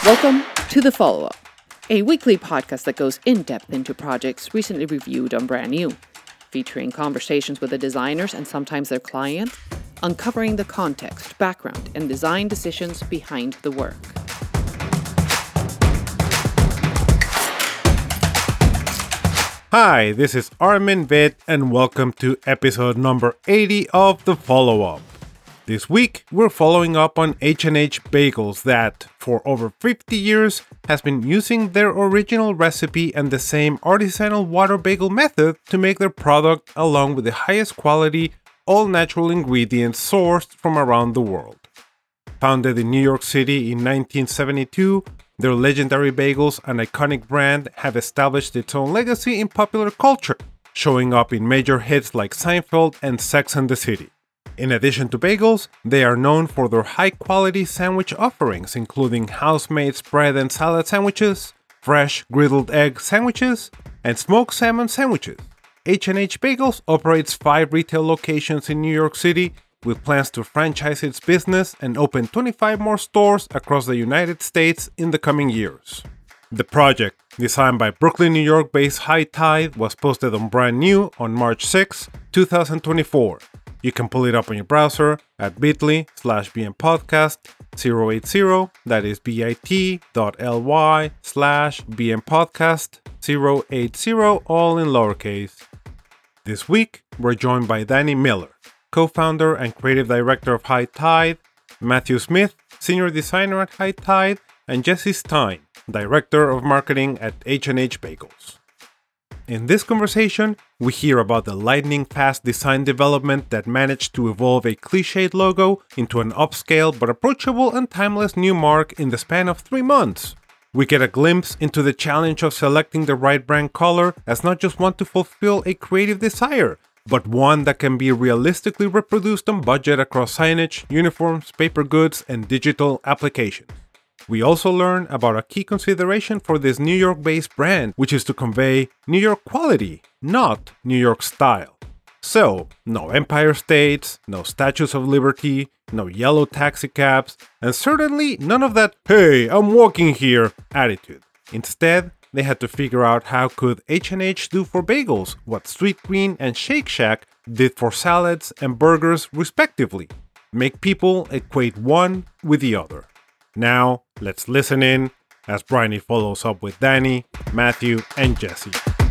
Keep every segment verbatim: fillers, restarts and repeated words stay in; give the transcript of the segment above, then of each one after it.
Welcome to The Follow-Up, a weekly podcast that goes in-depth into projects recently reviewed on Brand New, featuring conversations with the designers and sometimes their clients, uncovering the context, background, and design decisions behind the work. Hi, this is Armin Vid, and welcome to episode number eighty of The Follow-Up. This week, we're following up on H and H Bagels that, for over fifty years, has been using their original recipe and the same artisanal water bagel method to make their product along with the highest quality, all-natural ingredients sourced from around the world. Founded in New York City in nineteen seventy-two, their legendary bagels, an iconic brand, have established its own legacy in popular culture, showing up in major hits like Seinfeld and Sex and the City. In addition to bagels, they are known for their high-quality sandwich offerings, including house-made spread and salad sandwiches, fresh griddled egg sandwiches, and smoked salmon sandwiches. H and H Bagels operates five retail locations in New York City, with plans to franchise its business and open twenty-five more stores across the United States in the coming years. The project, designed by Brooklyn, New York-based High Tide, was posted on Brand New on March sixth, twenty twenty-four. You can pull it up on your browser at bit.ly slash bmpodcast 080, that is bit.ly slash bmpodcast 080, all in lowercase. This week, we're joined by Danny Miller, co-founder and creative director of High Tide, Matthew Smith, senior designer at High Tide, and Jesse Stein, director of marketing at H and H Bagels. In this conversation, we hear about the lightning-fast design development that managed to evolve a cliched logo into an upscale but approachable and timeless new mark in the span of three months. We get a glimpse into the challenge of selecting the right brand color as not just one to fulfill a creative desire, but one that can be realistically reproduced on budget across signage, uniforms, paper goods, and digital applications. We also learn about a key consideration for this New York-based brand, which is to convey New York quality, not New York style. So, no Empire States, no Statues of Liberty, no yellow taxi cabs, and certainly none of that "hey, I'm walking here" attitude. Instead, they had to figure out how could H and H do for bagels what Sweetgreen and Shake Shack did for salads and burgers respectively. Make people equate one with the other. Now, let's listen in as Bryony follows up with Danny, Matthew, and Jesse.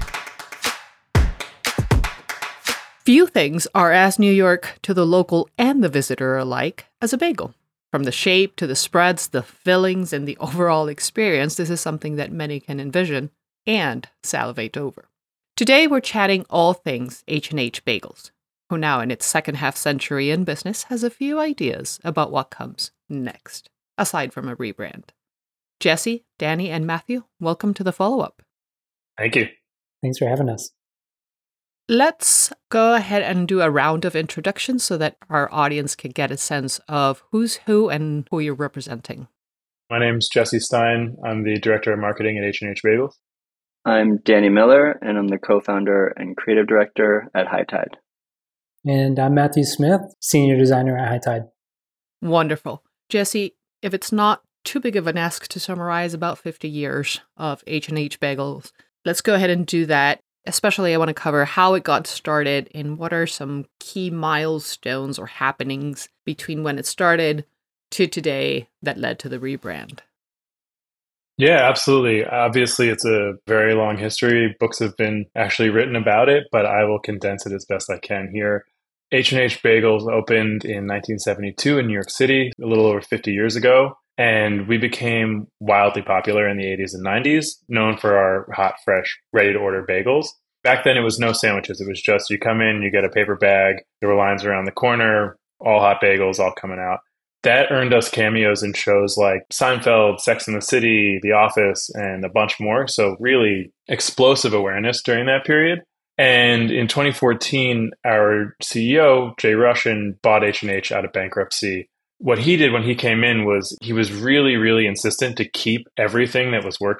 Few things are as New York to the local and the visitor alike as a bagel. From the shape to the spreads, the fillings, and the overall experience, this is something that many can envision and salivate over. Today, we're chatting all things H and H Bagels, who now in its second half century in business has a few ideas about what comes next, aside from a rebrand. Jesse, Danny, and Matthew, welcome to The Follow-Up. Thank you. Thanks for having us. Let's go ahead and do a round of introductions so that our audience can get a sense of who's who and who you're representing. My name's Jesse Stein. I'm the director of marketing at H and H Bagels. I'm Danny Miller, and I'm the co-founder and creative director at High Tide. And I'm Matthew Smith, senior designer at High Tide. Wonderful. Jesse, if it's not too big of an ask to summarize about fifty years of H and H Bagels, let's go ahead and do that. Especially, I want to cover how it got started and what are some key milestones or happenings between when it started to today that led to the rebrand. Yeah, absolutely. Obviously, it's a very long history. Books have been actually written about it, but I will condense it as best I can here. H and H Bagels opened in nineteen seventy-two in New York City, a little over fifty years ago. And we became wildly popular in the eighties and nineties, known for our hot, fresh, ready-to-order bagels. Back then, it was no sandwiches. It was just you come in, you get a paper bag, there were lines around the corner, all hot bagels, all coming out. That earned us cameos in shows like Seinfeld, Sex and the City, The Office, and a bunch more. So really explosive awareness during that period. And in twenty fourteen, our C E O, Jay Rushin, bought H and H out of bankruptcy. What he did when he came in was he was really, really insistent to keep everything that was working.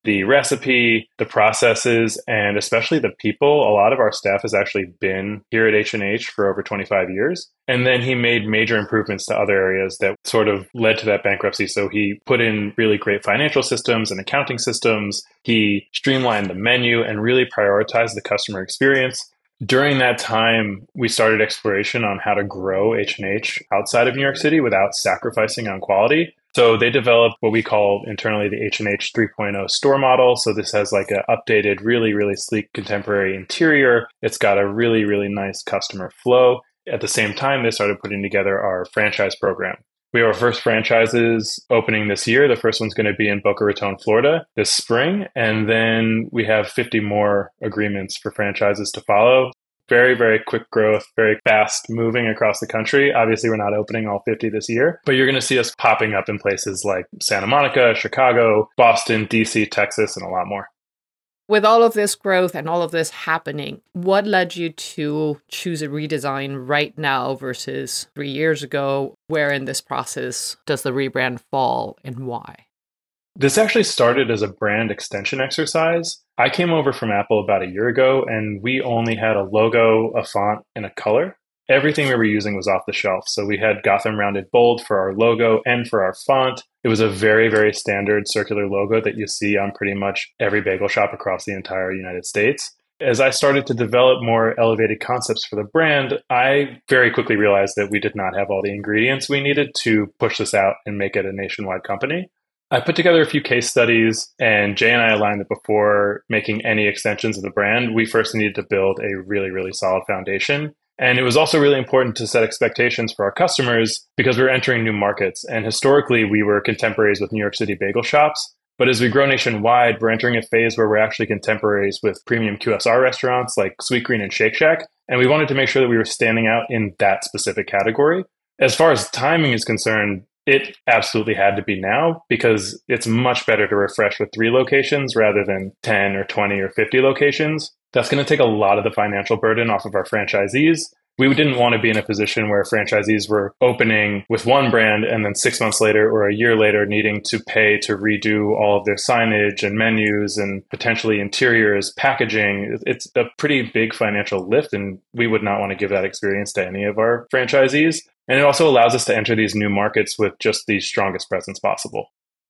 the recipe, the processes, and especially the people. A lot of our staff has actually been here at H and H for over twenty-five years. And then he made major improvements to other areas that sort of led to that bankruptcy. So he put in really great financial systems and accounting systems. He streamlined the menu and really prioritized the customer experience. During that time, we started exploration on how to grow H and H outside of New York City without sacrificing on quality. So they developed what we call internally the H and H three point oh store model. So this has like an updated, really, really sleek contemporary interior. It's got a really, really nice customer flow. At the same time, they started putting together our franchise program. We have our first franchises opening this year. The first one's going to be in Boca Raton, Florida this spring. And then we have fifty more agreements for franchises to follow. Very, very quick growth, very fast moving across the country. Obviously, we're not opening all fifty this year, but you're going to see us popping up in places like Santa Monica, Chicago, Boston, D C, Texas, and a lot more. With all of this growth and all of this happening, what led you to choose a redesign right now versus three years ago? Where in this process does the rebrand fall and why? This actually started as a brand extension exercise. I came over from Apple about a year ago, and we only had a logo, a font, and a color. Everything we were using was off the shelf. So we had Gotham Rounded Bold for our logo and for our font. It was a very, very standard circular logo that you see on pretty much every bagel shop across the entire United States. As I started to develop more elevated concepts for the brand, I very quickly realized that we did not have all the ingredients we needed to push this out and make it a nationwide company. I put together a few case studies, and Jay and I aligned that before making any extensions of the brand, we first needed to build a really, really solid foundation. And it was also really important to set expectations for our customers because we were entering new markets. And historically, we were contemporaries with New York City bagel shops. But as we grow nationwide, we're entering a phase where we're actually contemporaries with premium Q S R restaurants like Sweetgreen and Shake Shack. And we wanted to make sure that we were standing out in that specific category. As far as timing is concerned, it absolutely had to be now because it's much better to refresh with three locations rather than ten or twenty or fifty locations. That's going to take a lot of the financial burden off of our franchisees. We didn't want to be in a position where franchisees were opening with one brand and then six months later or a year later needing to pay to redo all of their signage and menus and potentially interiors, packaging. It's a pretty big financial lift, and we would not want to give that experience to any of our franchisees. And it also allows us to enter these new markets with just the strongest presence possible.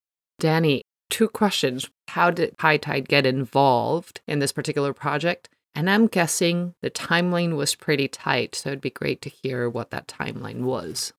Danny, two questions. How did High Tide get involved in this particular project? And I'm guessing the timeline was pretty tight, so it'd be great to hear what that timeline was.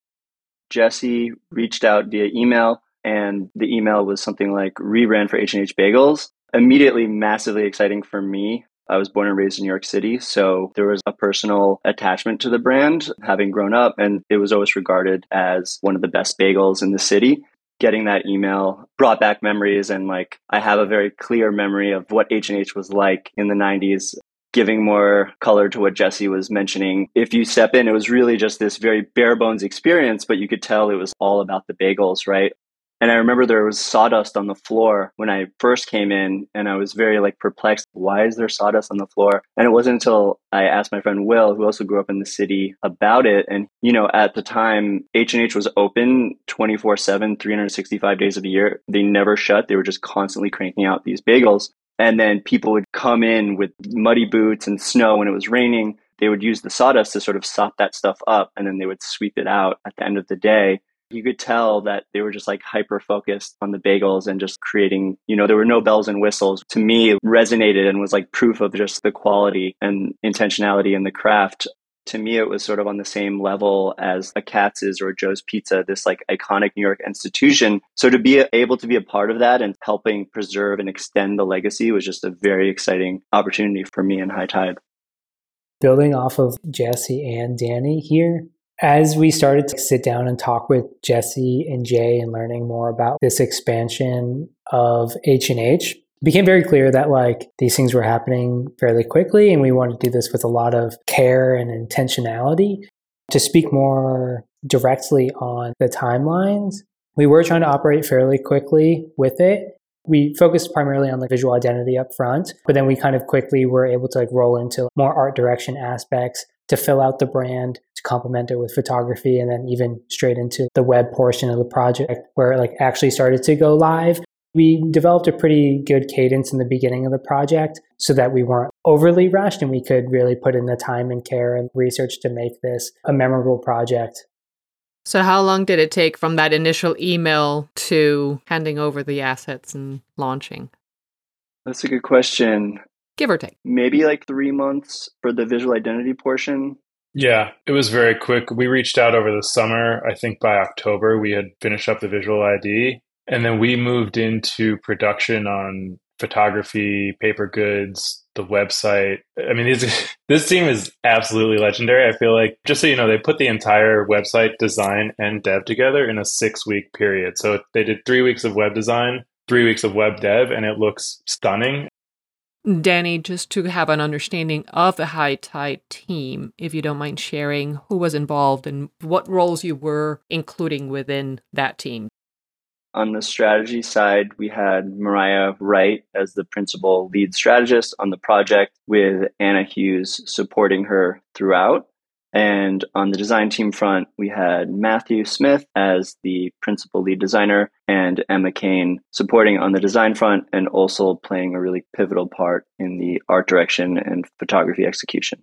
Jesse reached out via email, and the email was something like rebrand for H and H Bagels. Immediately massively exciting for me. I was born and raised in New York City, so there was a personal attachment to the brand, having grown up, and it was always regarded as one of the best bagels in the city. Getting that email brought back memories, and like I have a very clear memory of what H and H was like in the nineties. Giving more color to what Jesse was mentioning. If you step in, it was really just this very bare bones experience, but you could tell it was all about the bagels, right? And I remember there was sawdust on the floor when I first came in, and I was very like perplexed. Why is there sawdust on the floor? And it wasn't until I asked my friend Will, who also grew up in the city, about it. And, you know, at the time, H and H was open twenty-four seven, three hundred sixty-five days of the year. They never shut. They were just constantly cranking out these bagels. And then people would come in with muddy boots and snow when it was raining. They would use the sawdust to sort of sop that stuff up, and then they would sweep it out at the end of the day. You could tell that they were just like hyper focused on the bagels and just creating, you know, there were no bells and whistles. To me, it resonated and was like proof of just the quality and intentionality in the craft. To me, it was sort of on the same level as a Katz's or a Joe's Pizza, this like iconic New York institution. So to be able to be a part of that and helping preserve and extend the legacy was just a very exciting opportunity for me and High Tide. Building off of Jesse and Danny here, as we started to sit down and talk with Jesse and Jay and learning more about this expansion of H and H, it became very clear that like these things were happening fairly quickly, and we wanted to do this with a lot of care and intentionality. To speak more directly on the timelines, we were trying to operate fairly quickly with it. We focused primarily on the visual identity up front, but then we kind of quickly were able to like roll into more art direction aspects to fill out the brand, to complement it with photography, and then even straight into the web portion of the project where it like actually started to go live. We developed a pretty good cadence in the beginning of the project so that we weren't overly rushed and we could really put in the time and care and research to make this a memorable project. So how long did it take from that initial email to handing over the assets and launching? That's a good question. Give or take. Maybe like three months for the visual identity portion. Yeah, it was very quick. We reached out over the summer. I think by October, we had finished up the visual I D. And then we moved into production on photography, paper goods, the website. I mean, these, this team is absolutely legendary. I feel like, just so you know, they put the entire website design and dev together in a six-week period. So they did three weeks of web design, three weeks of web dev, and it looks stunning. Danny, just to have an understanding of the High Tide team, if you don't mind sharing who was involved and what roles you were including within that team. On the strategy side, we had Mariah Wright as the principal lead strategist on the project, with Anna Hughes supporting her throughout. And on the design team front, we had Matthew Smith as the principal lead designer and Emma Kane supporting on the design front and also playing a really pivotal part in the art direction and photography execution.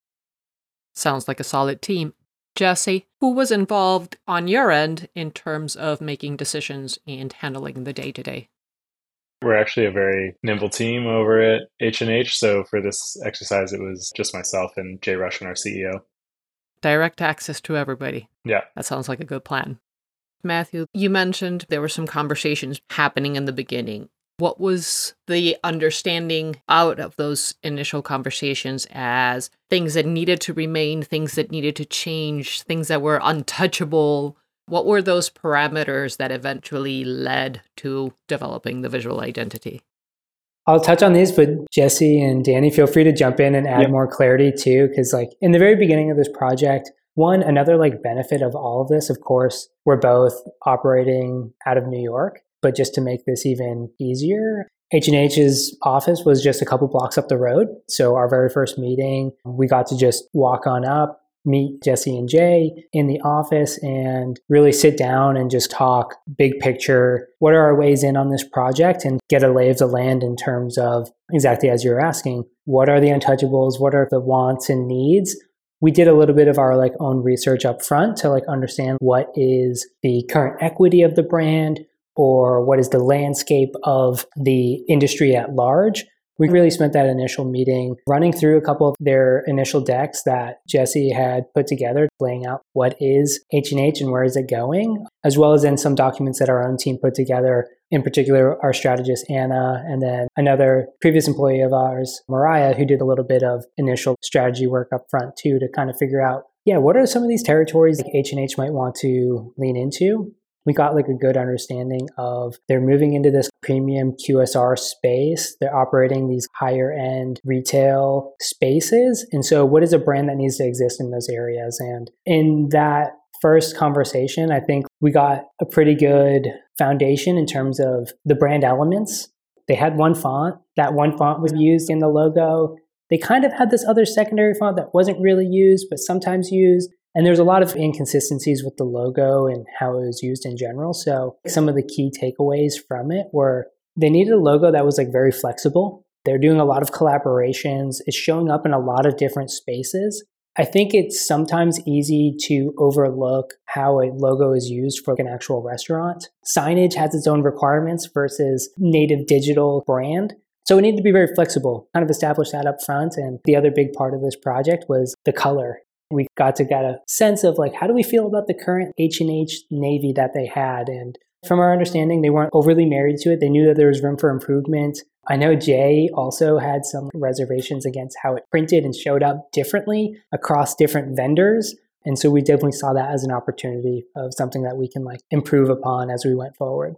Sounds like a solid team. Jesse, who was involved on your end in terms of making decisions and handling the day-to-day? We're actually a very nimble team over at H and H. So for this exercise, it was just myself and Jay Rushman, our C E O. Direct access to everybody. Yeah. That sounds like a good plan. Matthew, you mentioned there were some conversations happening in the beginning. What was the understanding out of those initial conversations as things that needed to remain, things that needed to change, things that were untouchable? What were those parameters that eventually led to developing the visual identity? I'll touch on these, but Jesse and Danny, feel free to jump in and add yep. more clarity too. Because like in the very beginning of this project, one, another like benefit of all of this, of course, we're both operating out of New York. But just to make this even easier, H and H's office was just a couple blocks up the road. So our very first meeting, we got to just walk on up, meet Jesse and Jay in the office and really sit down and just talk big picture. What are our ways in on this project and get a lay of the land in terms of exactly as you're asking, what are the untouchables? What are the wants and needs? We did a little bit of our like own research up front to like understand what is the current equity of the brand, or what is the landscape of the industry at large. We really spent that initial meeting running through a couple of their initial decks that Jesse had put together, laying out what is H and H and where is it going, as well as in some documents that our own team put together, in particular our strategist Anna, and then another previous employee of ours, Mariah, who did a little bit of initial strategy work up front too to kind of figure out, yeah, what are some of these territories that H and H might want to lean into? We got like a good understanding of they're moving into this premium Q S R space. They're operating these higher end retail spaces. And so what is a brand that needs to exist in those areas? And in that first conversation, I think we got a pretty good foundation in terms of the brand elements. They had one font. That one font was used in the logo. They kind of had this other secondary font that wasn't really used, but sometimes used. And there's a lot of inconsistencies with the logo and how it was used in general. So some of the key takeaways from it were they needed a logo that was like very flexible. They're doing a lot of collaborations. It's showing up in a lot of different spaces. I think it's sometimes easy to overlook how a logo is used for like an actual restaurant. Signage has its own requirements versus native digital brand. So we need to be very flexible, kind of establish that up front. And the other big part of this project was the color. We got to get a sense of like, how do we feel about the current H and H navy that they had? And from our understanding, they weren't overly married to it. They knew that there was room for improvement. I know Jay also had some reservations against how it printed and showed up differently across different vendors. And so we definitely saw that as an opportunity of something that we can like improve upon as we went forward.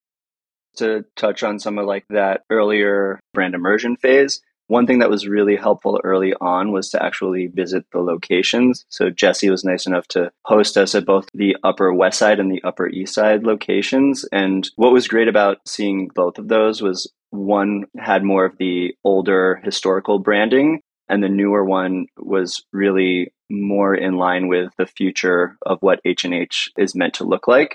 To touch on some of like that earlier brand immersion phase, one thing that was really helpful early on was to actually visit the locations. So Jesse was nice enough to host us at both the Upper West Side and the Upper East Side locations. And what was great about seeing both of those was one had more of the older historical branding, and the newer one was really more in line with the future of what H and H is meant to look like.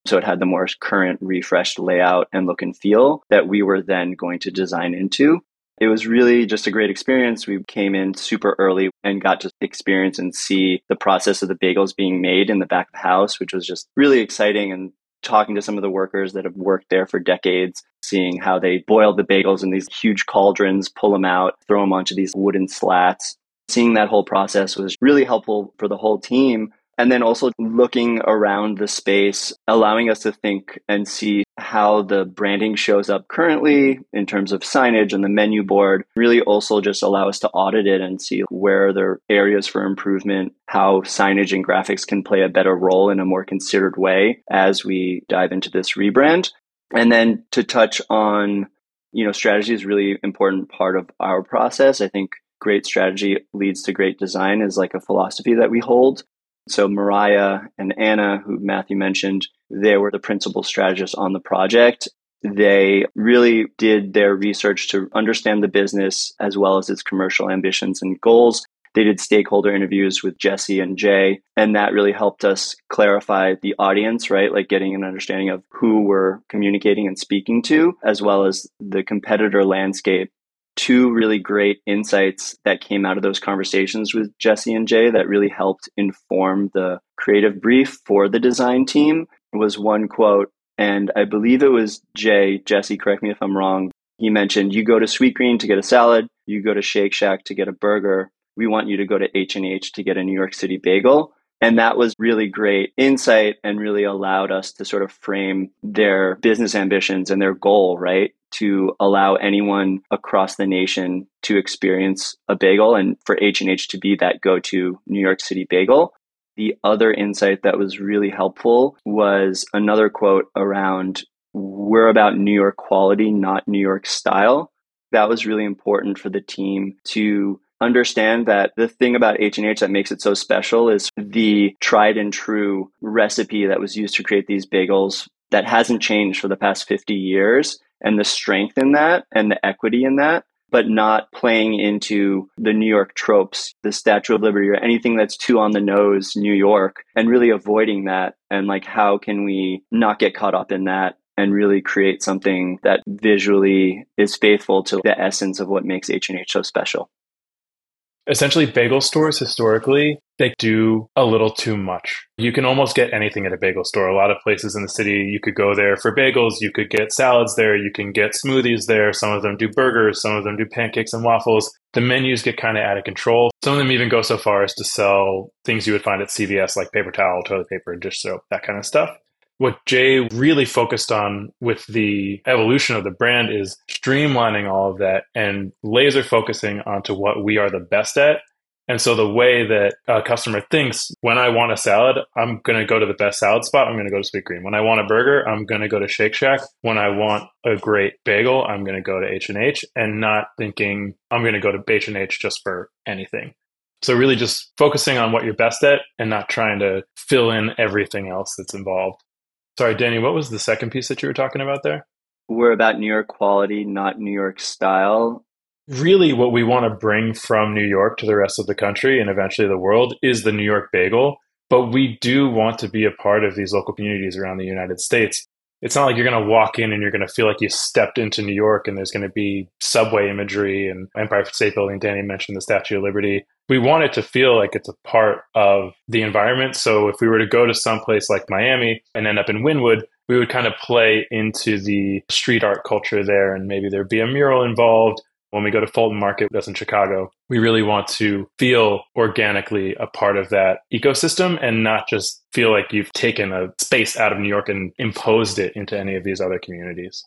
So it had the more current refreshed layout and look and feel that we were then going to design into. It was really just a great experience. We came in super early and got to experience and see the process of the bagels being made in the back of the house, which was just really exciting. And talking to some of the workers that have worked there for decades, seeing how they boiled the bagels in these huge cauldrons, pull them out, throw them onto these wooden slats. Seeing that whole process was really helpful for the whole team. And then also looking around the space, allowing us to think and see how the branding shows up currently in terms of signage and the menu board, really also just allow us to audit it and see where there are areas for improvement, how signage and graphics can play a better role in a more considered way as we dive into this rebrand. And then to touch on, you know, strategy is a really important part of our process. I think great strategy leads to great design is like a philosophy that we hold. So Mariah and Anna, who Matthew mentioned, they were the principal strategists on the project. They really did their research to understand the business as well as its commercial ambitions and goals. They did stakeholder interviews with Jesse and Jay, and that really helped us clarify the audience, right? Like getting an understanding of who we're communicating and speaking to, as well as the competitor landscape. Two really great insights that came out of those conversations with Jesse and Jay that really helped inform the creative brief for the design team was one quote, and I believe it was Jay, Jesse, correct me if I'm wrong. He mentioned, you go to Sweetgreen to get a salad, you go to Shake Shack to get a burger. We want you to go to H and H to get a New York City bagel. And that was really great insight and really allowed us to sort of frame their business ambitions and their goal, right? To allow anyone across the nation to experience a bagel and for H and H to be that go-to New York City bagel. The other insight that was really helpful was another quote around, we're about New York quality, not New York style. That was really important for the team to understand that the thing about H and H that makes it so special is the tried and true recipe that was used to create these bagels that hasn't changed for the past fifty years, and the strength in that and the equity in that, but not playing into the New York tropes, the Statue of Liberty or anything that's too on the nose New York, and really avoiding that. And like, how can we not get caught up in that and really create something that visually is faithful to the essence of what makes H and H so special? Essentially, bagel stores historically, they do a little too much. You can almost get anything at a bagel store. A lot of places in the city, you could go there for bagels, you could get salads there, you can get smoothies there. Some of them do burgers, some of them do pancakes and waffles. The menus get kind of out of control. Some of them even go so far as to sell things you would find at C V S, like paper towel, toilet paper, and dish soap, that kind of stuff. What Jay really focused on with the evolution of the brand is streamlining all of that and laser focusing onto what we are the best at. And so the way that a customer thinks, when I want a salad, I'm going to go to the best salad spot. I'm going to go to Sweetgreen. When I want a burger, I'm going to go to Shake Shack. When I want a great bagel, I'm going to go to H and H, and not thinking I'm going to go to H and H just for anything. So really just focusing on what you're best at and not trying to fill in everything else that's involved. Sorry, Danny, what was the second piece that you were talking about there? We're about New York quality, not New York style. Really, what we want to bring from New York to the rest of the country and eventually the world is the New York bagel. But we do want to be a part of these local communities around the United States. It's not like you're going to walk in and you're going to feel like you stepped into New York and there's going to be subway imagery and Empire State Building. Danny mentioned the Statue of Liberty. We want it to feel like it's a part of the environment. So if we were to go to some place like Miami and end up in Wynwood, we would kind of play into the street art culture there, and maybe there'd be a mural involved. When we go to Fulton Market, that's in Chicago, we really want to feel organically a part of that ecosystem and not just feel like you've taken a space out of New York and imposed it into any of these other communities.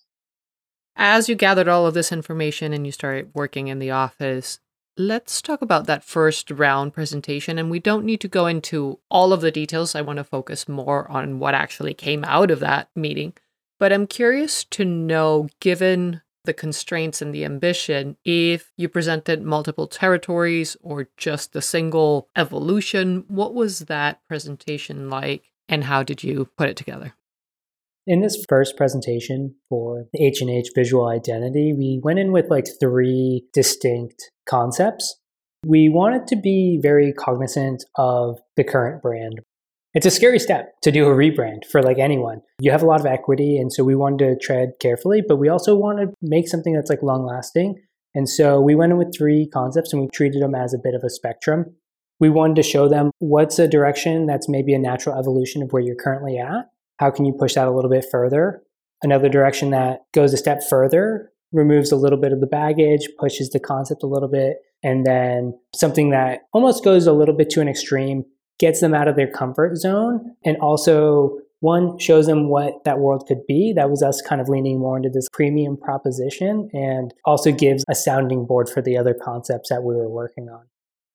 As you gathered all of this information and you started working in the office, let's talk about that first round presentation. And we don't need to go into all of the details. I want to focus more on what actually came out of that meeting. But I'm curious to know, given the constraints and the ambition, if you presented multiple territories or just a single evolution, what was that presentation like and how did you put it together? In this first presentation for the H and H visual identity, we went in with like three distinct concepts. We wanted to be very cognizant of the current brand. It's a scary step to do a rebrand for like anyone. You have a lot of equity, and so we wanted to tread carefully, but we also want to make something that's like long lasting. And so we went in with three concepts and we treated them as a bit of a spectrum. We wanted to show them what's a direction that's maybe a natural evolution of where you're currently at. How can you push that a little bit further? Another direction that goes a step further, removes a little bit of the baggage, pushes the concept a little bit, and then something that almost goes a little bit to an extreme, gets them out of their comfort zone, and also one, shows them what that world could be. That was us kind of leaning more into this premium proposition, and also gives a sounding board for the other concepts that we were working on.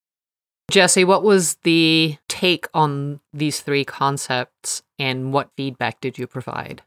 Jesse, what was the take on these three concepts and what feedback did you provide?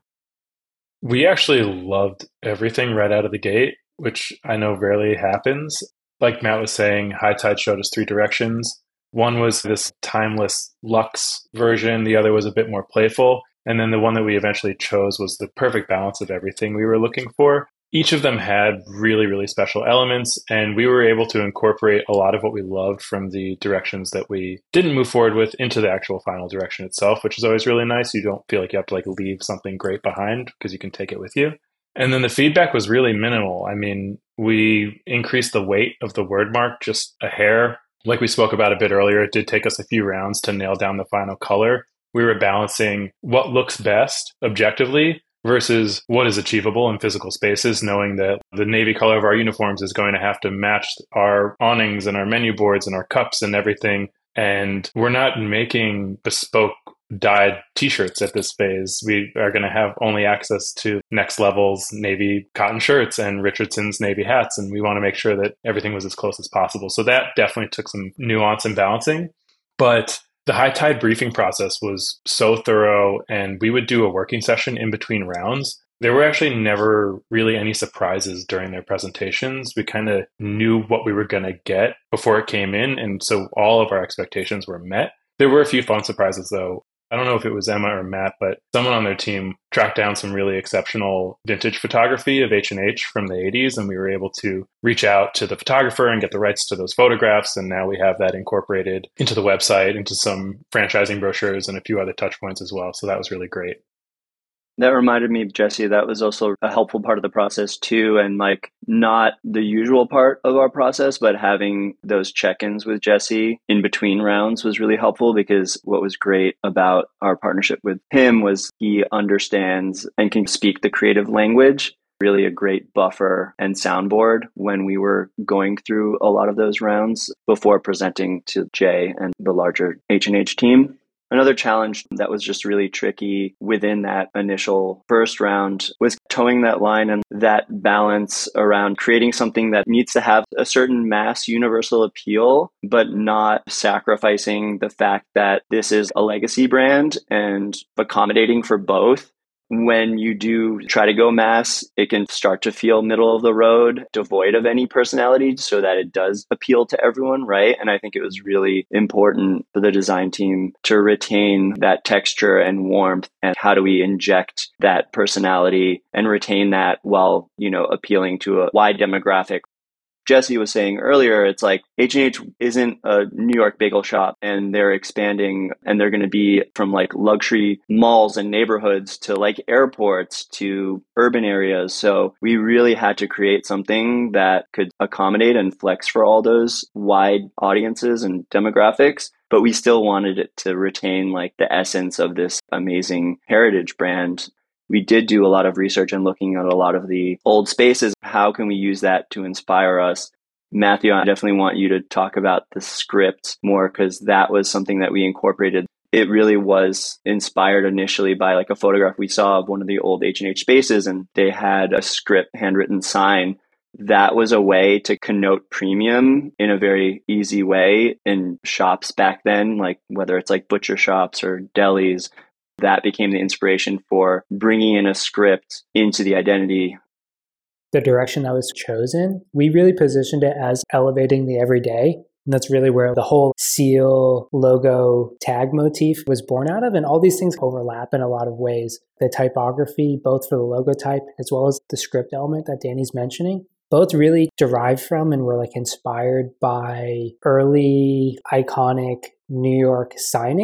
We actually loved everything right out of the gate, which I know rarely happens. Like Matt was saying, High Tide showed us three directions. One was this timeless luxe version. The other was a bit more playful. And then the one that we eventually chose was the perfect balance of everything we were looking for. Each of them had really, really special elements, and we were able to incorporate a lot of what we loved from the directions that we didn't move forward with into the actual final direction itself, which is always really nice. You don't feel like you have to like leave something great behind because you can take it with you. And then the feedback was really minimal. I mean, we increased the weight of the word mark just a hair. Like we spoke about a bit earlier, it did take us a few rounds to nail down the final color. We were balancing what looks best objectively versus what is achievable in physical spaces, knowing that the navy color of our uniforms is going to have to match our awnings and our menu boards and our cups and everything. And we're not making bespoke dyed t-shirts at this phase. We are going to have only access to Next Level's navy cotton shirts and Richardson's navy hats. And we want to make sure that everything was as close as possible. So that definitely took some nuance and balancing. But the High Tide briefing process was so thorough, and we would do a working session in between rounds. There were actually never really any surprises during their presentations. We kind of knew what we were going to get before it came in, and so all of our expectations were met. There were a few fun surprises, though. I don't know if it was Emma or Matt, but someone on their team tracked down some really exceptional vintage photography of H and H from the eighties, and we were able to reach out to the photographer and get the rights to those photographs, and now we have that incorporated into the website, into some franchising brochures, and a few other touch points as well. So that was really great. That reminded me, Jesse, that was also a helpful part of the process too. And like not the usual part of our process, but having those check-ins with Jesse in between rounds was really helpful, because what was great about our partnership with him was he understands and can speak the creative language. Really a great buffer and soundboard when we were going through a lot of those rounds before presenting to Jay and the larger H and H team. Another challenge that was just really tricky within that initial first round was towing that line and that balance around creating something that needs to have a certain mass universal appeal, but not sacrificing the fact that this is a legacy brand, and accommodating for both. When you do try to go mass, it can start to feel middle of the road, devoid of any personality, so that it does appeal to everyone, right? And I think it was really important for the design team to retain that texture and warmth. And how do we inject that personality and retain that while, you know, appealing to a wide demographic? Jesse was saying earlier, it's like H and H isn't a New York bagel shop, and they're expanding, and they're going to be from like luxury malls and neighborhoods to like airports to urban areas. So we really had to create something that could accommodate and flex for all those wide audiences and demographics. But we still wanted it to retain like the essence of this amazing heritage brand. We did do a lot of research and looking at a lot of the old spaces. How can we use that to inspire us? Matthew, I definitely want you to talk about the script more, because that was something that we incorporated. It really was inspired initially by like a photograph we saw of one of the old H and H spaces, and they had a script handwritten sign. That was a way to connote premium in a very easy way in shops back then, like whether it's like butcher shops or delis. That became the inspiration for bringing in a script into the identity. The direction that was chosen, we really positioned it as elevating the everyday. And that's really where the whole seal, logo, tag motif was born out of. And all these things overlap in a lot of ways. The typography, both for the logo type as well as the script element that Danny's mentioning, both really derived from and were like inspired by early iconic New York signage.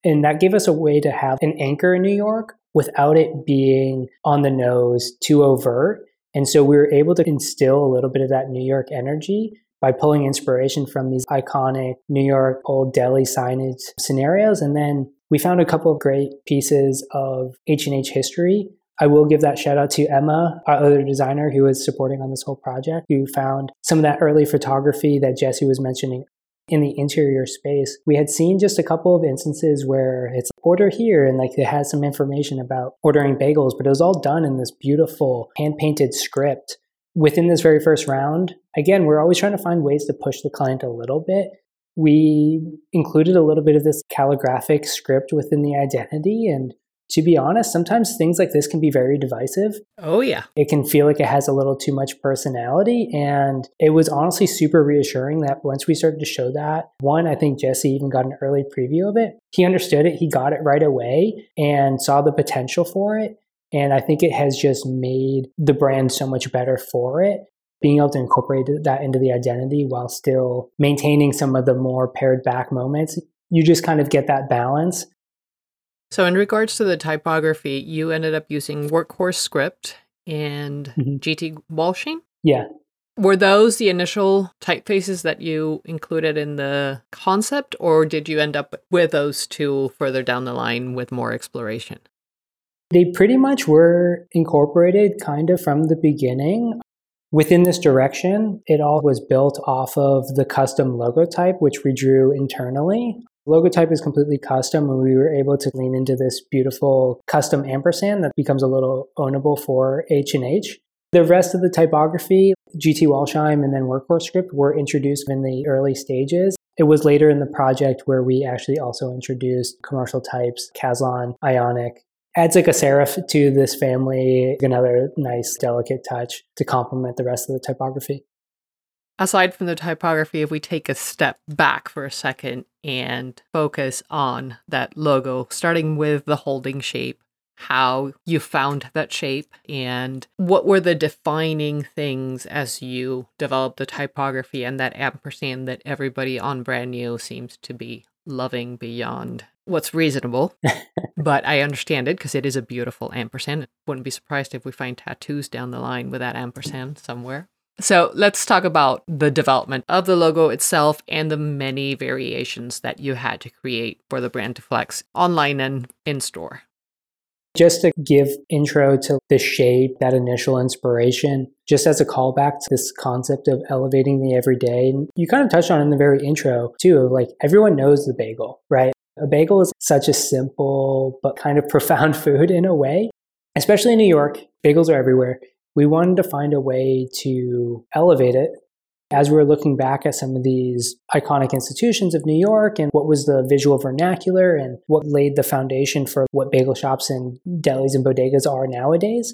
And that gave us a way to have an anchor in New York without it being on the nose, too overt. And so we were able to instill a little bit of that New York energy by pulling inspiration from these iconic New York old deli signage scenarios. And then we found a couple of great pieces of H and H history. I will give that shout out to Emma, our other designer who was supporting on this whole project, who found some of that early photography that Jesse was mentioning in the interior space. We had seen just a couple of instances where it's order here and like it has some information about ordering bagels, but it was all done in this beautiful hand-painted script. Within this very first round, again, we're always trying to find ways to push the client a little bit. We included a little bit of this calligraphic script within the identity. And to be honest, sometimes things like this can be very divisive. Oh, yeah. It can feel like it has a little too much personality. And it was honestly super reassuring that once we started to show that, one, I think Jesse even got an early preview of it. He understood it. He got it right away and saw the potential for it. And I think it has just made the brand so much better for it. Being able to incorporate that into the identity while still maintaining some of the more pared back moments, you just kind of get that balance. So in regards to the typography, you ended up using Workhorse Script and mm-hmm. G T Walshing? Yeah. Were those the initial typefaces that you included in the concept, or did you end up with those two further down the line with more exploration? They pretty much were incorporated kind of from the beginning. Within this direction, it all was built off of the custom logo type, which we drew internally. Logo type is completely custom, and we were able to lean into this beautiful custom ampersand that becomes a little ownable for H and H. The rest of the typography, G T Walshheim and then Workhorse Script, were introduced in the early stages. It was later in the project where we actually also introduced commercial types, Caslon, Ionic. Adds like a serif to this family, another nice, delicate touch to complement the rest of the typography. Aside from the typography, if we take a step back for a second and focus on that logo, starting with the holding shape, how you found that shape, and what were the defining things as you developed the typography and that ampersand that everybody on Brand New seems to be loving beyond what's reasonable. But I understand it because it is a beautiful ampersand. Wouldn't be surprised if we find tattoos down the line with that ampersand somewhere. So let's talk about the development of the logo itself and the many variations that you had to create for the brand to flex online and in store. Just to give intro to the shape, that initial inspiration, just as a callback to this concept of elevating the everyday. And you kind of touched on in the very intro too, of like everyone knows the bagel, right? A bagel is such a simple but kind of profound food in a way, especially in New York. Bagels are everywhere. We wanted to find a way to elevate it. As we were looking back at some of these iconic institutions of New York and what was the visual vernacular and what laid the foundation for what bagel shops and delis and bodegas are nowadays,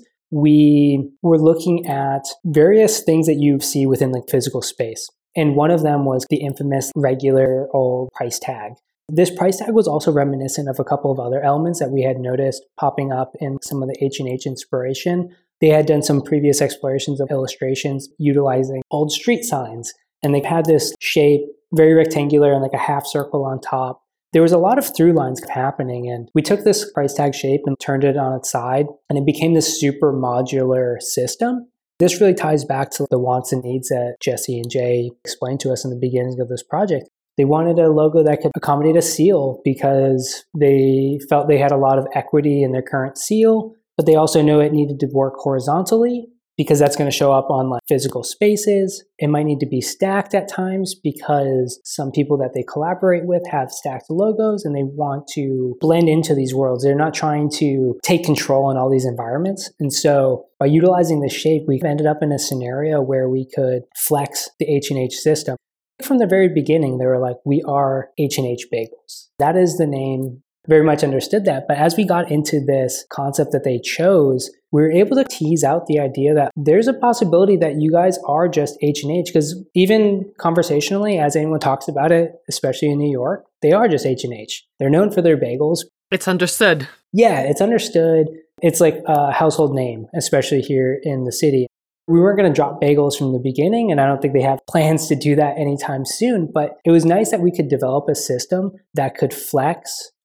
we were looking at various things that you see within like physical space. And one of them was the infamous regular old price tag. This price tag was also reminiscent of a couple of other elements that we had noticed popping up in some of the H and H inspiration. They had done some previous explorations of illustrations utilizing old street signs, and they had this shape, very rectangular and like a half circle on top. There was a lot of through lines happening, and we took this price tag shape and turned it on its side, and it became this super modular system. This really ties back to the wants and needs that Jesse and Jay explained to us in the beginning of this project. They wanted a logo that could accommodate a seal because they felt they had a lot of equity in their current seal, but they also know it needed to work horizontally because that's going to show up on like physical spaces. It might need to be stacked at times because some people that they collaborate with have stacked logos and they want to blend into these worlds. They're not trying to take control in all these environments. And so by utilizing this shape, we ended up in a scenario where we could flex the H and H system. From the very beginning, they were like, we are H and H Bagels. That is the name. Very much understood that. But as we got into this concept that they chose, we were able to tease out the idea that there's a possibility that you guys are just H and H, because even conversationally, as anyone talks about it, especially in New York, they are just H and H. They're known for their bagels. It's understood. Yeah, it's understood. It's like a household name, especially here in the city. We weren't going to drop bagels from the beginning, and I don't think they have plans to do that anytime soon, but it was nice that we could develop a system that could flex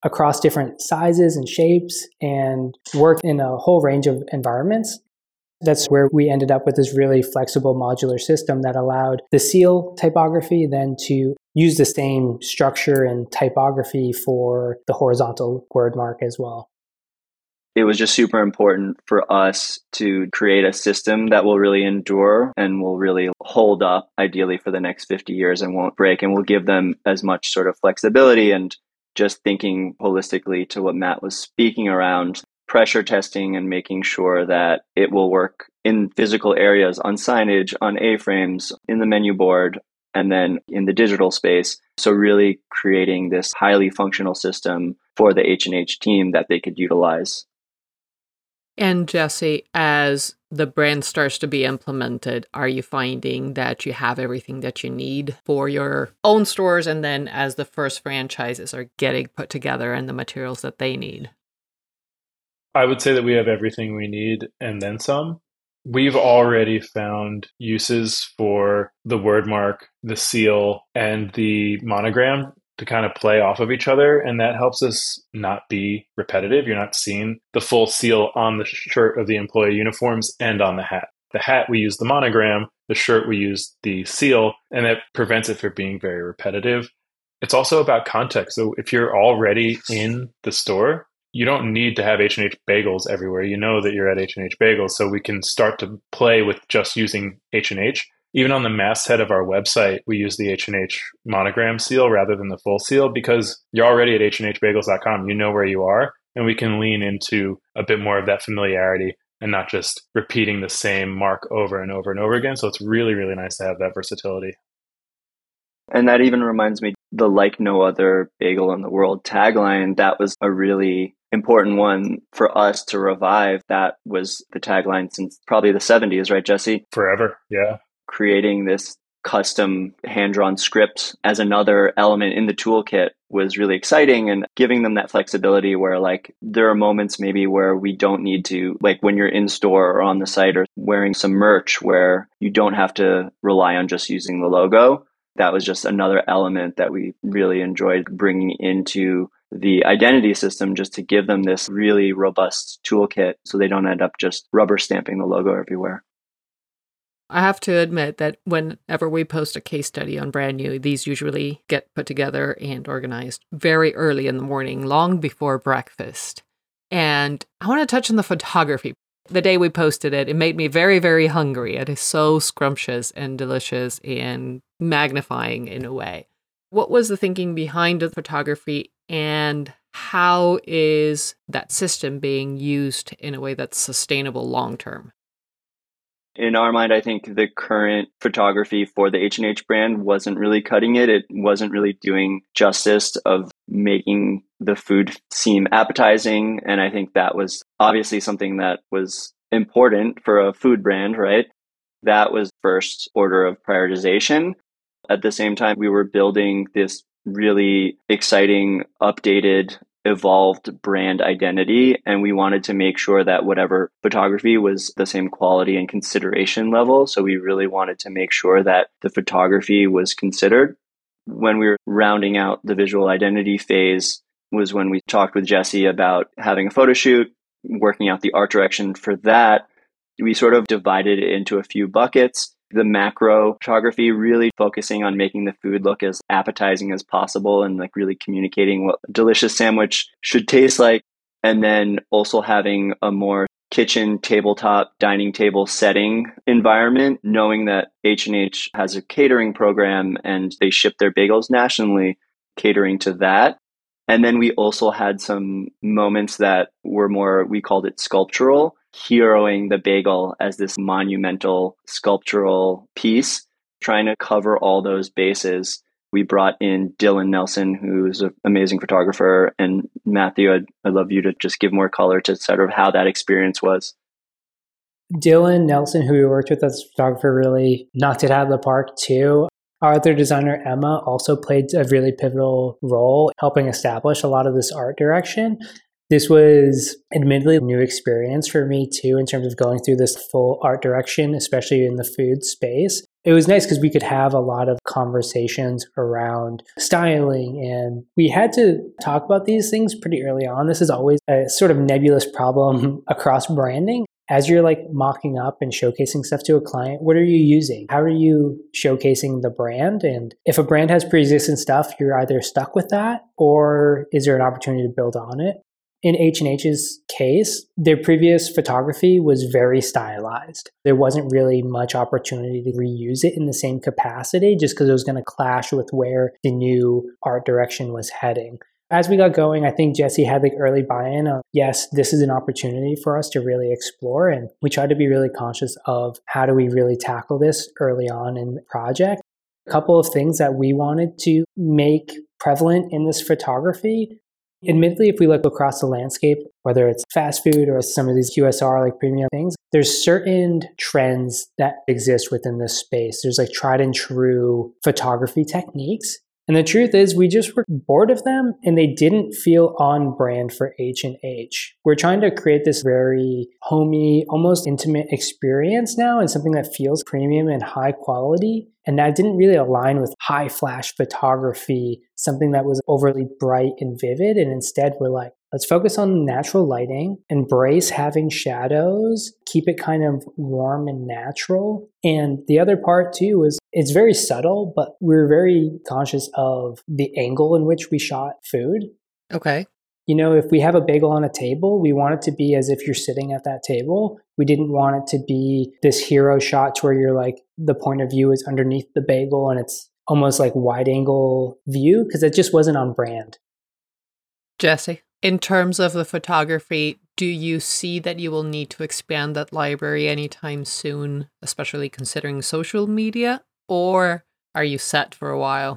across different sizes and shapes and work in a whole range of environments. That's where we ended up with this really flexible modular system that allowed the seal typography then to use the same structure and typography for the horizontal word mark as well. It was just super important for us to create a system that will really endure and will really hold up ideally for the next fifty years and won't break, and will give them as much sort of flexibility. And just thinking holistically to what Matt was speaking around, pressure testing and making sure that it will work in physical areas, on signage, on A-frames, in the menu board, and then in the digital space. So really creating this highly functional system for the H and H team that they could utilize. And Jesse, as the brand starts to be implemented, are you finding that you have everything that you need for your own stores? And then as the first franchises are getting put together and the materials that they need? I would say that we have everything we need and then some. We've already found uses for the word mark, the seal, and the monogram to kind of play off of each other. And that helps us not be repetitive. You're not seeing the full seal on the shirt of the employee uniforms and on the hat. The hat, we use the monogram. The shirt, we use the seal. And that prevents it from being very repetitive. It's also about context. So if you're already in the store, you don't need to have H and H Bagels everywhere. You know that you're at H and H Bagels, so we can start to play with just using H and H. Even on the masthead of our website, we use the H and H monogram seal rather than the full seal because you're already at H and H bagels dot com. You know where you are, and we can lean into a bit more of that familiarity and not just repeating the same mark over and over and over again. So it's really, really nice to have that versatility. And that even reminds me, the like no other bagel in the world tagline, that was a really important one for us to revive. That was the tagline since probably the seventies, right, Jesse? Forever, yeah. Creating this custom hand-drawn script as another element in the toolkit was really exciting, and giving them that flexibility where like there are moments maybe where we don't need to, like when you're in store or on the site or wearing some merch where you don't have to rely on just using the logo. That was just another element that we really enjoyed bringing into the identity system, just to give them this really robust toolkit so they don't end up just rubber stamping the logo everywhere. I have to admit that whenever we post a case study on Brand New, these usually get put together and organized very early in the morning, long before breakfast. And I want to touch on the photography. The day we posted it, it made me very, very hungry. It is so scrumptious and delicious and magnifying in a way. What was the thinking behind the photography, and how is that system being used in a way that's sustainable long term? In our mind, I think the current photography for the H and H brand wasn't really cutting it. It wasn't really doing justice of making the food seem appetizing. And I think that was obviously something that was important for a food brand, right? That was first order of prioritization. At the same time, we were building this really exciting, updated, evolved brand identity. And we wanted to make sure that whatever photography was the same quality and consideration level. So we really wanted to make sure that the photography was considered. When we were rounding out the visual identity phase was when we talked with Jesse about having a photo shoot, working out the art direction for that. We sort of divided it into a few buckets. The macro photography, really focusing on making the food look as appetizing as possible and like really communicating what a delicious sandwich should taste like. And then also having a more kitchen, tabletop, dining table setting environment, knowing that H and H has a catering program and they ship their bagels nationally, catering to that. And then we also had some moments that were more, we called it sculptural, heroing the bagel as this monumental sculptural piece, trying to cover all those bases. We brought in Dylan Nelson, who's an amazing photographer, and Matthew, I'd, I'd love you to just give more color to sort of how that experience was. Dylan Nelson, who we worked with as a photographer, really knocked it out of the park too. Our other designer, Emma, also played a really pivotal role helping establish a lot of this art direction. This was admittedly a new experience for me too, in terms of going through this full art direction, especially in the food space. It was nice because we could have a lot of conversations around styling, and we had to talk about these things pretty early on. This is always a sort of nebulous problem across branding. As you're like mocking up and showcasing stuff to a client, what are you using? How are you showcasing the brand? And if a brand has pre-existing stuff, you're either stuck with that or is there an opportunity to build on it? In H and H's case, their previous photography was very stylized. There wasn't really much opportunity to reuse it in the same capacity just because it was going to clash with where the new art direction was heading. As we got going, I think Jesse had like early buy-in of, yes, this is an opportunity for us to really explore. And we tried to be really conscious of how do we really tackle this early on in the project. A couple of things that we wanted to make prevalent in this photography. Admittedly, if we look across the landscape, whether it's fast food or some of these Q S R like premium things, there's certain trends that exist within this space. There's like tried and true photography techniques. And the truth is we just were bored of them and they didn't feel on brand for H and H. We're trying to create this very homey, almost intimate experience now and something that feels premium and high quality. And that didn't really align with high flash photography, something that was overly bright and vivid. And instead we're like, let's focus on natural lighting, embrace having shadows, keep it kind of warm and natural. And the other part too is it's very subtle, but we're very conscious of the angle in which we shot food. Okay. You know, if we have a bagel on a table, we want it to be as if you're sitting at that table. We didn't want it to be this hero shot to where you're like, the point of view is underneath the bagel and it's almost like wide angle view because it just wasn't on brand. Jesse, in terms of the photography, do you see that you will need to expand that library anytime soon, especially considering social media, or are you set for a while?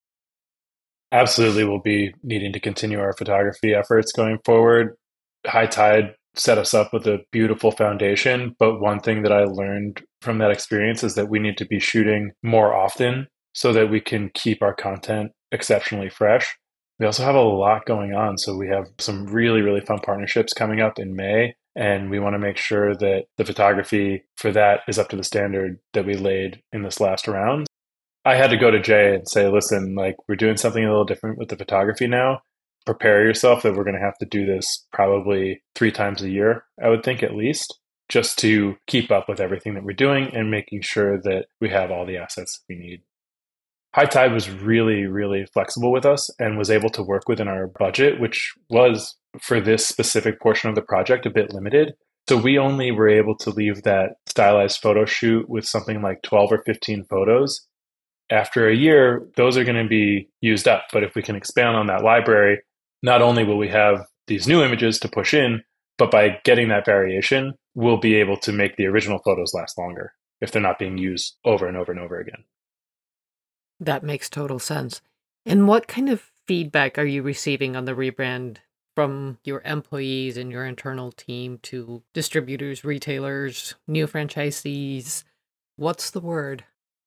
Absolutely, we'll be needing to continue our photography efforts going forward. High Tide set us up with a beautiful foundation, but one thing that I learned from that experience is that we need to be shooting more often so that we can keep our content exceptionally fresh. We also have a lot going on, so we have some really, really fun partnerships coming up in May, and we want to make sure that the photography for that is up to the standard that we laid in this last round. I had to go to Jay and say, listen, like we're doing something a little different with the photography now. Prepare yourself that we're going to have to do this probably three times a year, I would think at least, just to keep up with everything that we're doing and making sure that we have all the assets we need. High Tide was really, really flexible with us and was able to work within our budget, which was, for this specific portion of the project, a bit limited. So we only were able to leave that stylized photo shoot with something like twelve or fifteen photos. After a year, those are going to be used up. But if we can expand on that library, not only will we have these new images to push in, but by getting that variation, we'll be able to make the original photos last longer if they're not being used over and over and over again. That makes total sense. And what kind of feedback are you receiving on the rebrand from your employees and your internal team to distributors, retailers, new franchisees? What's the word?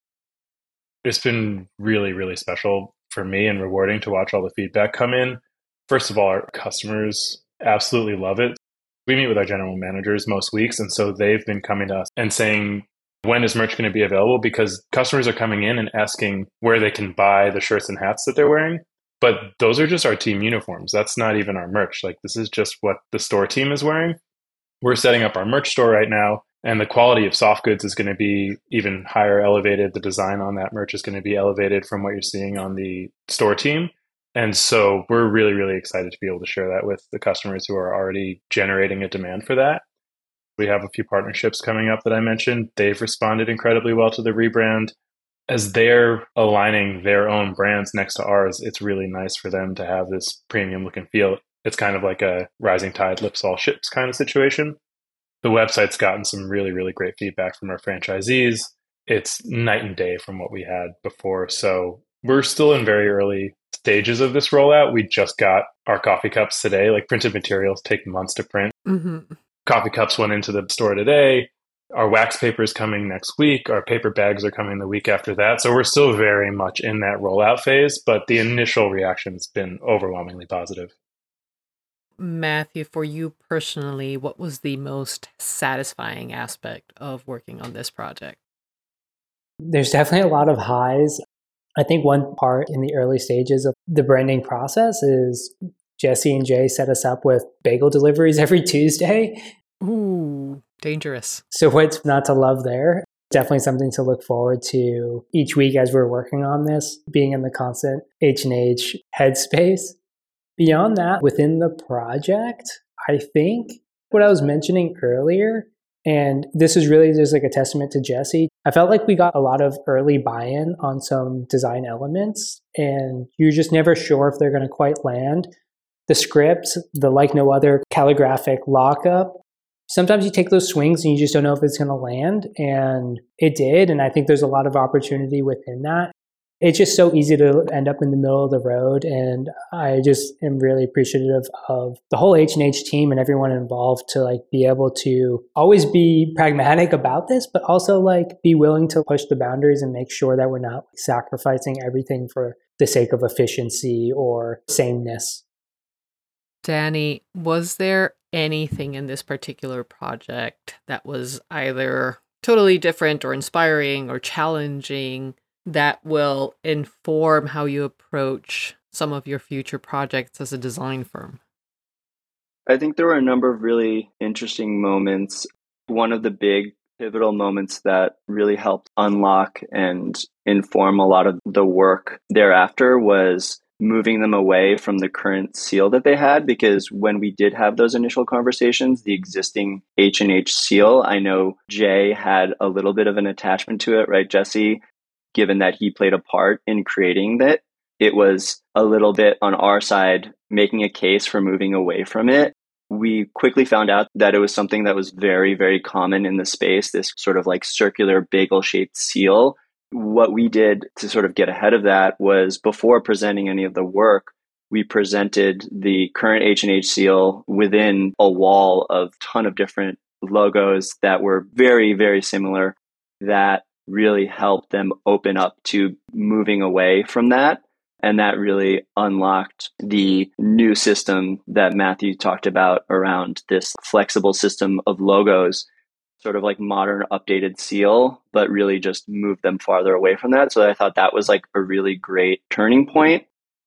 It's been really, really special for me and rewarding to watch all the feedback come in. First of all, our customers absolutely love it. We meet with our general managers most weeks, and so they've been coming to us and saying, when is merch going to be available? Because customers are coming in and asking where they can buy the shirts and hats that they're wearing. But those are just our team uniforms. That's not even our merch. Like, this is just what the store team is wearing. We're setting up our merch store right now, and the quality of soft goods is going to be even higher elevated. The design on that merch is going to be elevated from what you're seeing on the store team. And so we're really, really excited to be able to share that with the customers who are already generating a demand for that. We have a few partnerships coming up that I mentioned. They've responded incredibly well to the rebrand. As they're aligning their own brands next to ours, it's really nice for them to have this premium look and feel. It's kind of like a rising tide lifts all ships kind of situation. The website's gotten some really, really great feedback from our franchisees. It's night and day from what we had before. So we're still in very early stages of this rollout. We just got our coffee cups today. Like, printed materials take months to print. Mm-hmm. Coffee cups went into the store today. Our wax paper is coming next week. Our paper bags are coming the week after that. So we're still very much in that rollout phase, but the initial reaction has been overwhelmingly positive. Matthew, for you personally, what was the most satisfying aspect of working on this project? There's definitely a lot of highs. I think one part in the early stages of the branding process is Jesse and Jay set us up with bagel deliveries every Tuesday. Ooh, dangerous. So what's not to love there? Definitely something to look forward to each week as we're working on this, being in the constant H and H headspace. Beyond that, within the project, I think what I was mentioning earlier, and this is really just like a testament to Jesse, I felt like we got a lot of early buy-in on some design elements, and you're just never sure if they're going to quite land. The script, the like no other calligraphic lockup, sometimes you take those swings and you just don't know if it's going to land, and it did, and I think there's a lot of opportunity within that. It's just so easy to end up in the middle of the road, and I just am really appreciative of the whole H and H team and everyone involved to like be able to always be pragmatic about this, but also like be willing to push the boundaries and make sure that we're not sacrificing everything for the sake of efficiency or sameness. Danny, was there anything in this particular project that was either totally different or inspiring or challenging that will inform how you approach some of your future projects as a design firm? I think there were a number of really interesting moments. One of the big pivotal moments that really helped unlock and inform a lot of the work thereafter was moving them away from the current seal that they had, because when we did have those initial conversations, the existing H and H seal, I know Jay had a little bit of an attachment to it, right, Jesse? Given that he played a part in creating that, it was a little bit on our side making a case for moving away from it. We quickly found out that it was something that was very, very common in the space, this sort of like circular bagel-shaped seal. What we did to sort of get ahead of that was, before presenting any of the work, we presented the current H and H seal within a wall of a ton of different logos that were very, very similar, that really helped them open up to moving away from that. And that really unlocked the new system that Matthew talked about around this flexible system of logos, sort of like modern updated seal, but really just moved them farther away from that. So I thought that was like a really great turning point.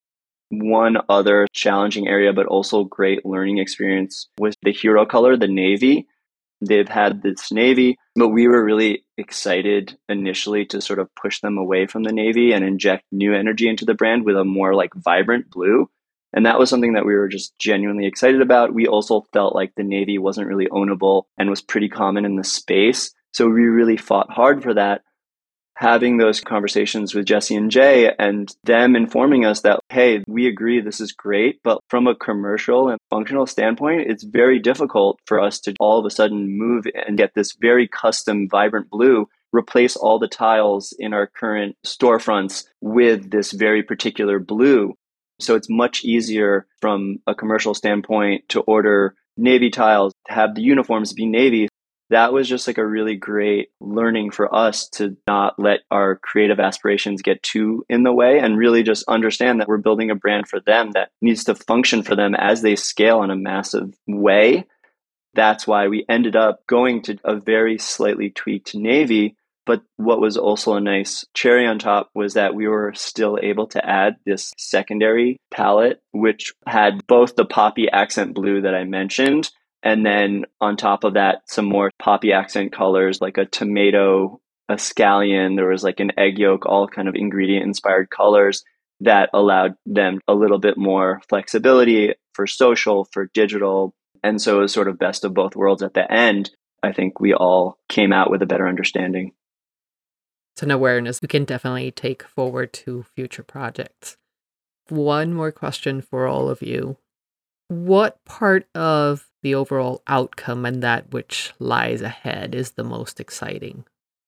One other challenging area, but also great learning experience, was the hero color, the navy. They've had this navy, but we were really excited initially to sort of push them away from the navy and inject new energy into the brand with a more like vibrant blue. And that was something that we were just genuinely excited about. We also felt like the navy wasn't really ownable and was pretty common in the space. So we really fought hard for that. Having those conversations with Jesse and Jay and them informing us that, hey, we agree this is great, but from a commercial and functional standpoint, it's very difficult for us to all of a sudden move and get this very custom, vibrant blue, replace all the tiles in our current storefronts with this very particular blue. So it's much easier from a commercial standpoint to order navy tiles, to have the uniforms be navy. That was just like a really great learning for us to not let our creative aspirations get too in the way, and really just understand that we're building a brand for them that needs to function for them as they scale in a massive way. That's why we ended up going to a very slightly tweaked navy. But what was also a nice cherry on top was that we were still able to add this secondary palette, which had both the poppy accent blue that I mentioned, and then on top of that, some more poppy accent colors like a tomato, a scallion, there was like an egg yolk, all kind of ingredient inspired colors that allowed them a little bit more flexibility for social, for digital. And so it was sort of best of both worlds at the end. I think we all came out with a better understanding. It's an awareness we can definitely take forward to future projects. One more question for all of you. What part of the overall outcome and that which lies ahead is the most exciting?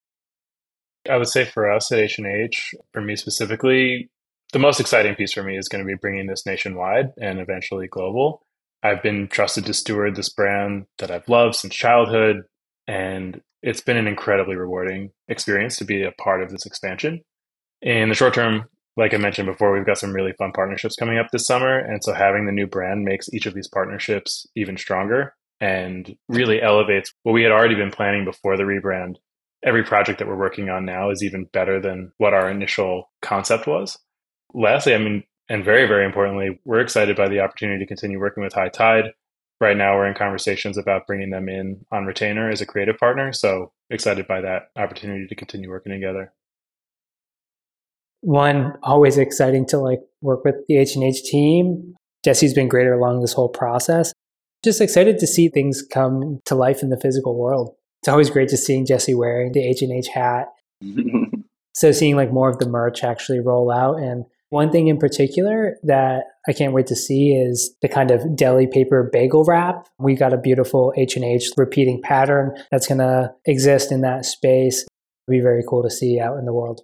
I would say for us at H and H, for me specifically, the most exciting piece for me is going to be bringing this nationwide and eventually global. I've been trusted to steward this brand that I've loved since childhood, and it's been an incredibly rewarding experience to be a part of this expansion. In the short term, like I mentioned before, we've got some really fun partnerships coming up this summer. And so having the new brand makes each of these partnerships even stronger and really elevates what we had already been planning before the rebrand. every project that we're working on now is even better than what our initial concept was. Lastly, I mean, and very, very importantly, we're excited by the opportunity to continue working with High Tide. Right now, we're in conversations about bringing them in on retainer as a creative partner. So excited by that opportunity to continue working together. One, always exciting to like work with the H and H team. Jesse's been great along this whole process. Just excited to see things come to life in the physical world. It's always great to seeing Jesse wearing the H and H hat. So seeing like more of the merch actually roll out. And one thing in particular that I can't wait to see is the kind of deli paper bagel wrap. We got a beautiful H and H repeating pattern that's going to exist in that space. It'll be very cool to see out in the world.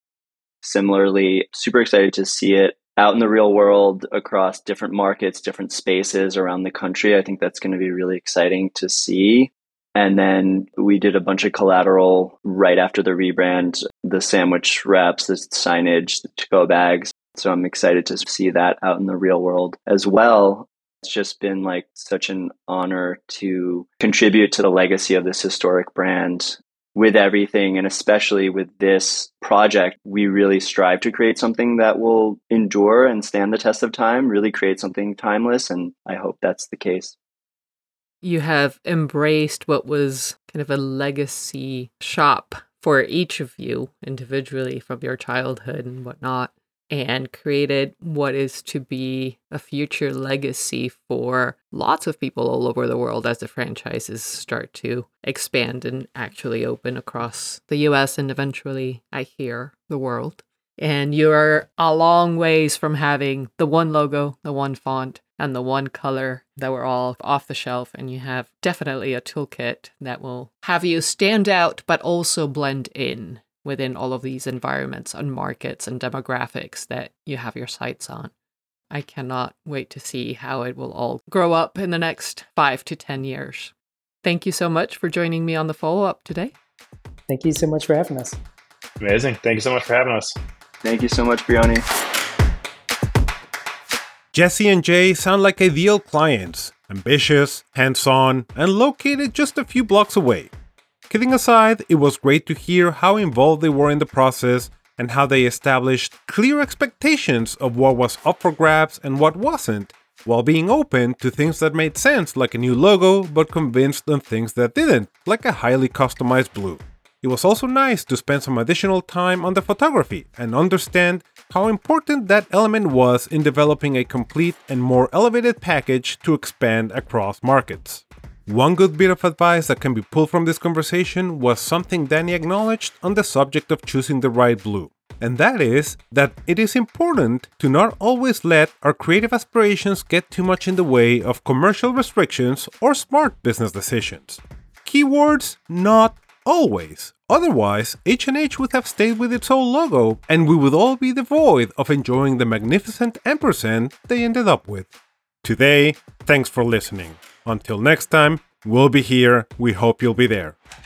Similarly, super excited to see it out in the real world across different markets, different spaces around the country. I think that's going to be really exciting to see. And then we did a bunch of collateral right after the rebrand, the sandwich wraps, the signage, the to-go bags. So I'm excited to see that out in the real world as well. It's just been like such an honor to contribute to the legacy of this historic brand with everything. And especially with this project, we really strive to create something that will endure and stand the test of time, really create something timeless. And I hope that's the case. You have embraced what was kind of a legacy shop for each of you individually from your childhood and whatnot, and created what is to be a future legacy for lots of people all over the world as the franchises start to expand and actually open across the U S and eventually, I hear, the world. And you're a long ways from having the one logo, the one font, and the one color that were all off the shelf. And you have definitely a toolkit that will have you stand out, but also blend in within all of these environments and markets and demographics that you have your sights on. I cannot wait to see how it will all grow up in the next five to ten years. Thank you so much for joining me on the follow-up today. Thank you so much for having us. Amazing. Thank you so much for having us. Thank you so much, Brioni. Jesse and Jay sound like ideal clients, ambitious, hands-on, and located just a few blocks away. Kidding aside, it was great to hear how involved they were in the process and how they established clear expectations of what was up for grabs and what wasn't, while being open to things that made sense like a new logo, but convinced on things that didn't, like a highly customized blue. It was also nice to spend some additional time on the photography and understand how important that element was in developing a complete and more elevated package to expand across markets. One good bit of advice that can be pulled from this conversation was something Danny acknowledged on the subject of choosing the right blue. And that is that it is important to not always let our creative aspirations get too much in the way of commercial restrictions or smart business decisions. Keywords, not always. Otherwise, H and H would have stayed with its old logo, and we would all be devoid of enjoying the magnificent ampersand they ended up with. Today, thanks for listening. Until next time, we'll be here. We hope you'll be there.